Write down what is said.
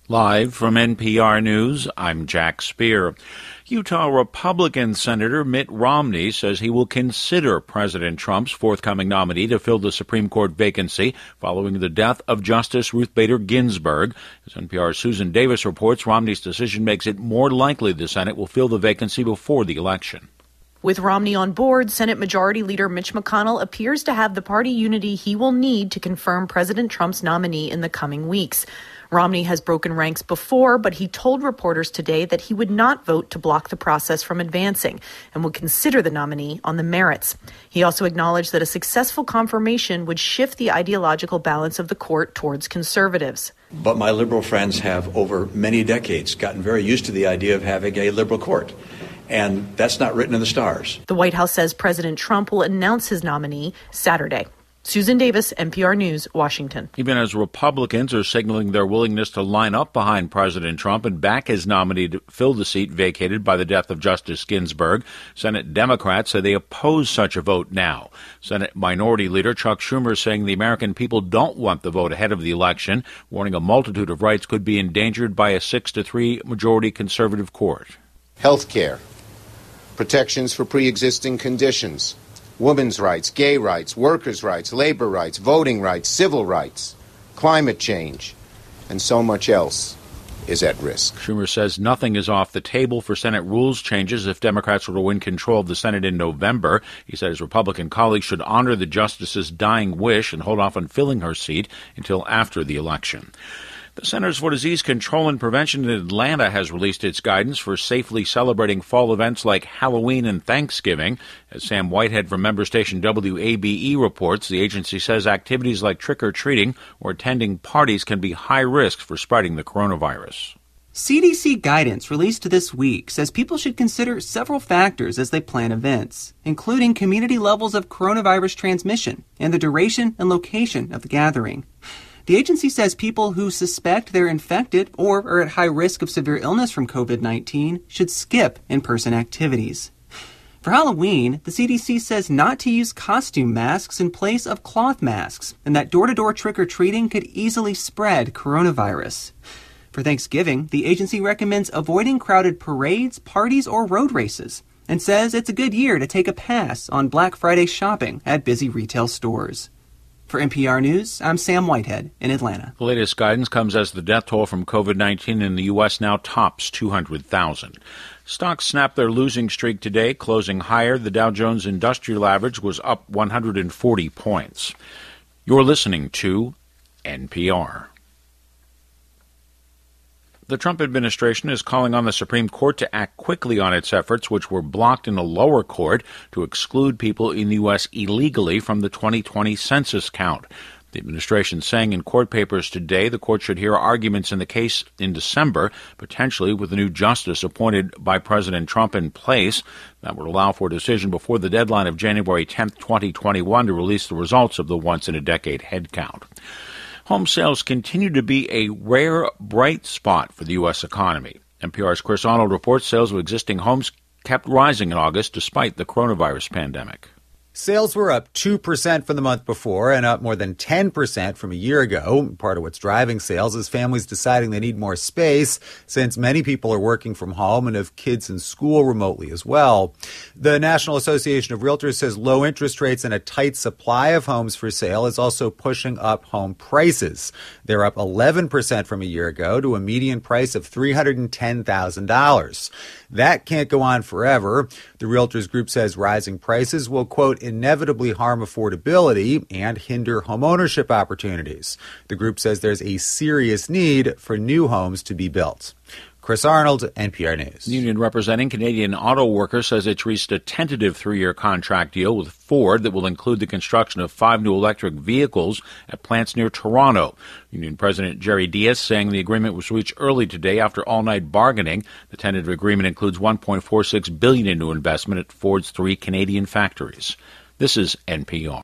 Live from NPR News, I'm Jack Speer. Utah Republican Senator Mitt Romney says he will consider President Trump's forthcoming nominee to fill the Supreme Court vacancy following the death of Justice Ruth Bader Ginsburg. As NPR's Susan Davis reports, Romney's decision makes it more likely the Senate will fill the vacancy before the election. With Romney on board, Senate Majority Leader Mitch McConnell appears to have the party unity he will need to confirm President Trump's nominee in the coming weeks. Romney has broken ranks before, but he told reporters today that he would not vote to block the process from advancing and would consider the nominee on the merits. He also acknowledged that a successful confirmation would shift the ideological balance of the court towards conservatives. But my liberal friends have, over many decades, gotten very used to the idea of having a liberal court. And that's not written in the stars. The White House says President Trump will announce his nominee Saturday. Susan Davis, NPR News, Washington. Even as Republicans are signaling their willingness to line up behind President Trump and back his nominee to fill the seat vacated by the death of Justice Ginsburg, Senate Democrats say they oppose such a vote now. Senate Minority Leader Chuck Schumer is saying the American people don't want the vote ahead of the election, warning a multitude of rights could be endangered by a 6-3 majority conservative court. Health care, protections for pre-existing conditions, women's rights, gay rights, workers' rights, labor rights, voting rights, civil rights, climate change, and so much else is at risk. Schumer says nothing is off the table for Senate rules changes if Democrats were to win control of the Senate in November. He said his Republican colleagues should honor the justice's dying wish and hold off on filling her seat until after the election. The Centers for Disease Control and Prevention in Atlanta has released its guidance for safely celebrating fall events like Halloween and Thanksgiving. As Sam Whitehead from member station WABE reports, the agency says activities like trick-or-treating or attending parties can be high risk for spreading the coronavirus. CDC guidance released this week says people should consider several factors as they plan events, including community levels of coronavirus transmission and the duration and location of the gathering. The agency says people who suspect they're infected or are at high risk of severe illness from COVID-19 should skip in-person activities. For Halloween, the CDC says not to use costume masks in place of cloth masks, and that door-to-door trick-or-treating could easily spread coronavirus. For Thanksgiving, the agency recommends avoiding crowded parades, parties, or road races, and says it's a good year to take a pass on Black Friday shopping at busy retail stores. For NPR News, I'm Sam Whitehead in Atlanta. The latest guidance comes as the death toll from COVID-19 in the U.S. now tops 200,000. Stocks snapped their losing streak today, closing higher. The Dow Jones Industrial Average was up 140 points. You're listening to NPR. The Trump administration is calling on the Supreme Court to act quickly on its efforts, which were blocked in a lower court, to exclude people in the U.S. illegally from the 2020 census count. The administration saying in court papers today the court should hear arguments in the case in December, potentially with a new justice appointed by President Trump in place. That would allow for a decision before the deadline of January 10, 2021 to release the results of the once-in-a-decade head count. Home sales continue to be a rare bright spot for the U.S. economy. NPR's Chris Arnold reports sales of existing homes kept rising in August despite the coronavirus pandemic. Sales were up 2% from the month before and up more than 10% from a year ago. Part of what's driving sales is families deciding they need more space since many people are working from home and have kids in school remotely as well. The National Association of Realtors says low interest rates and a tight supply of homes for sale is also pushing up home prices. They're up 11% from a year ago to a median price of $310,000. That can't go on forever. The Realtors Group says rising prices will, quote, inevitably harm affordability and hinder homeownership opportunities. The group says there's a serious need for new homes to be built. Chris Arnold, NPR News. The union representing Canadian auto workers says it's reached a tentative 3-year contract deal with Ford that will include the construction of 5 new electric vehicles at plants near Toronto. Union President Jerry Diaz saying the agreement was reached early today after all-night bargaining. The tentative agreement includes $1.46 billion in new investment at Ford's 3 Canadian factories. This is NPR.